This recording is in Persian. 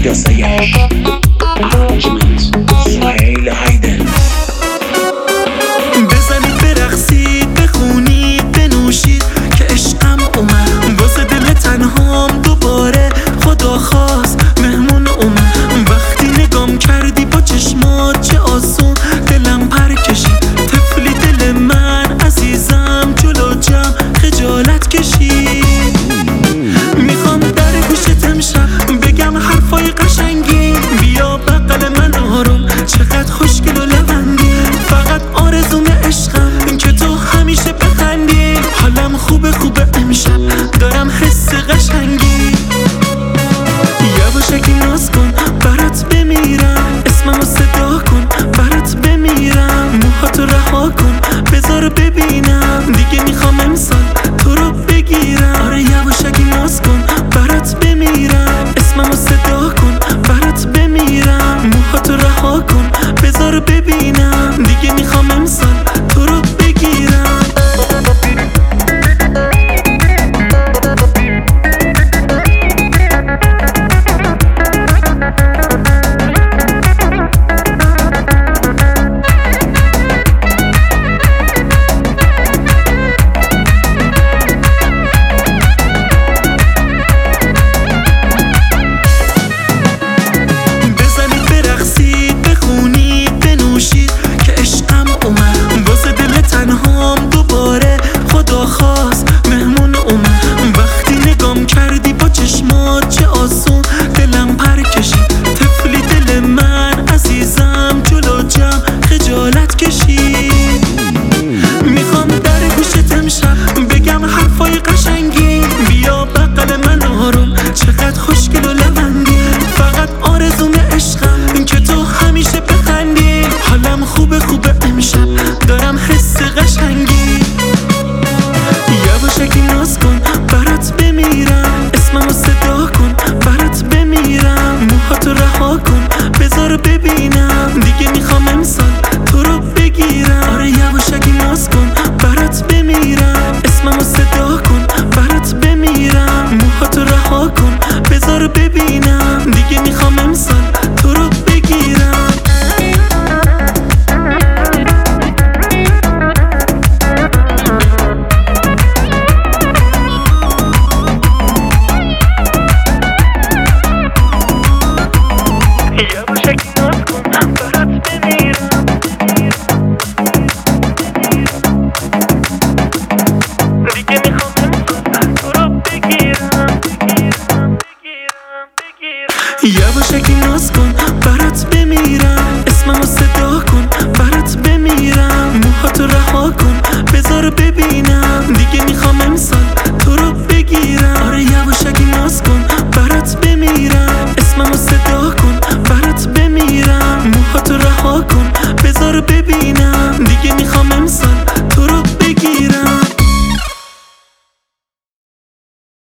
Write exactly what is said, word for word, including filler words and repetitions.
دستایش ارنجمنت سهیل هایدن. بزنید برقصید بخونید بنوشید که عشقم اومد واسه دل تنهام دوباره خدا خواست مهمون اومد. وقتی نگام کردی با چشمات چه آسون دلم پر کشید. طفلی دل من عزیزم جلو جمع خجالت کشید. میخوام در گوشت امشب بگم حرفای قشنگی. بیا بغل من آروم چقدر خوشگل و لبندی. فقط آرزوم عشقم این که تو همیشه بخندی. حالم خوبه خوبه امشب دارم حس قشنگی. یواشکی ناز کن برات بمیرم. اسممو صدا کن برات بمیرم. موهاتو رها کن بذار ببینم. دیگه میخوام امسال تو رو بگیرم. آره یواشکی ناز کن برات بمیرم. اسممو صدا کن برات بمیرم. موهاتو رها کن بذار ببینم. دیگه میخوام امسال تو رو بگیرم. میخوام در گوشت امشب بگم حرفای قشنگی. بیا بغل من آروم چقدر خوشگل و لبندی. فقط آرزوم عشقم این که تو همیشه بخندی. حالم خوبه خوبه امشب دارم حس قشنگی. یواشکی ناز کن برات بمیرم. اسممو صدا کن برات بمیرم. موهاتو رها کن بذار ببینم. دیگه میخوام امسال تو رو بگیرم. آره یواشکی ناز کن برات بمیرم. اسممو صدا کن برات بمیرم. موهاتو رها کن بذار ببینم. دیگه میخوام امسال تو رو بگیرم. یواشکی ناز کن برات بمیرم. دیگه میخوام تو رو بگیرم. یواشکی ناز کن برات بمیرم. اسممو صدا کن برات بمیرم. موهاتو رها کن بذار ببینم. دیگه میخوام امسال تو رو بگیرم. آره یواشکی ناز کن برات بمیرم. اسممو صدا کن برات بمیرم. موهاتو رها کن بذار ببینم. دیگه میخوام امسال